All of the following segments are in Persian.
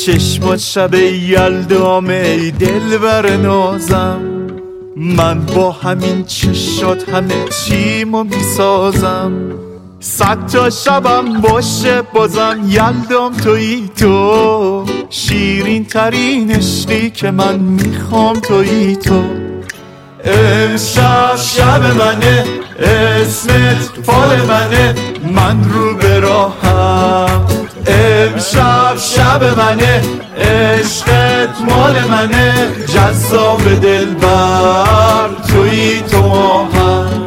چشمات شب یلدام ای دلبر نازم، من با همین چشات همه چیمو میسازم. 100 تا شبم باشه بازم یلدام تویی تو، شیرین ترین عشقی که من میخوام تویی تو. امشب شب منه، اسمت فال منه، من رو به راهم. امشب شب منه، عشقت مال منه، جذاب دلبر تویی تو ماهم.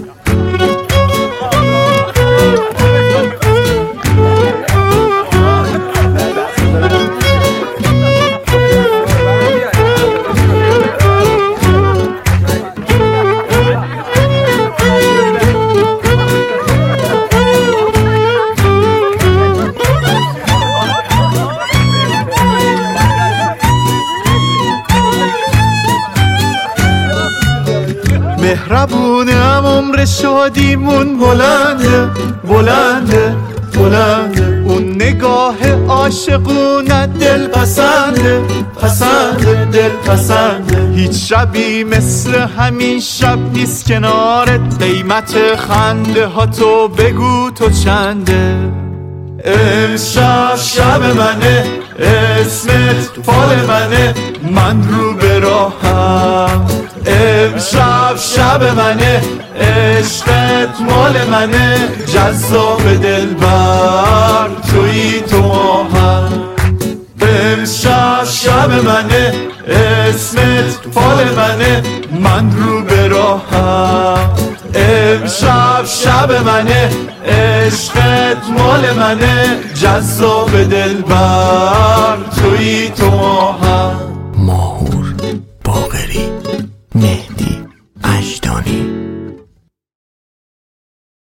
مهربونم عمر شادیمون بلنده بلنده بلنده، اون نگاه عاشقونه دل پسنده پسنده دل پسنده. هیچ شبی مثل همین شب نیست کنارت، قیمت خنده ها تو بگو تو چنده. امشب شب منه، اسمت فال منه، من رو به راهم. امشب شب منه، عشقت مال منه، جذاب دلبر تویی تو ماهم. امشب شب منه، اسمت فال منه، من رو به راهم. امشب شب منه، عشقت مال منه، جذاب دلبر تویی تو ماهم. ماهور باقری، مهدی اجدانی.